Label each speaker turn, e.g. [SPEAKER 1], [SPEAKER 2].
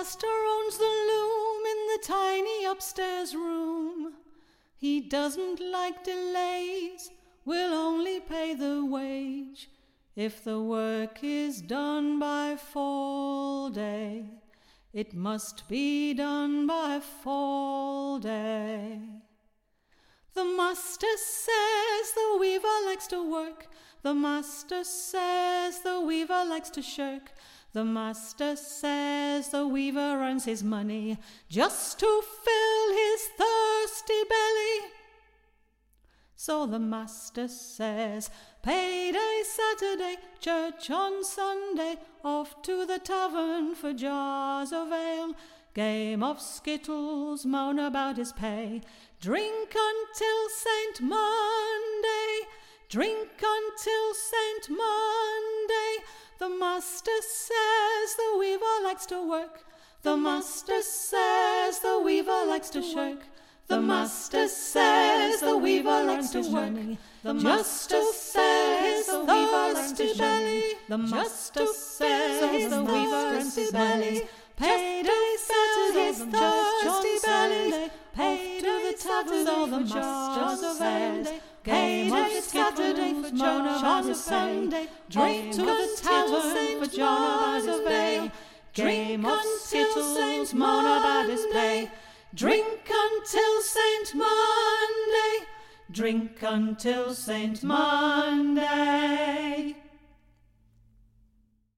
[SPEAKER 1] master owns the loom in the tiny upstairs room. He doesn't like delays, will only pay the wage if the work is done by fall day. It must be done by fall day. The master says the weaver likes to work. The master says the weaver likes to shirk. The master says the weaver earns his money just to fill his thirsty belly. So the master says, payday Saturday, church on Sunday, off to the tavern for jars of ale, game of skittles, moan about his pay, drink until Saint Monday, drink until Saint Monday. The master says the weaver likes to work. The master says the weaver likes to shirk. The master says the weaver likes to work. The master says the weaver likes to belly. The master says the weaver earns his belly. Payday Saturday's thirsty belly. Pay to the tavern all the jars of ale. Payday Saturday for jars on Sunday. Drink to the tavern for jars of ale. Drink until Saint moan his pay. Drink until Saint Monday. Drink until Saint Monday.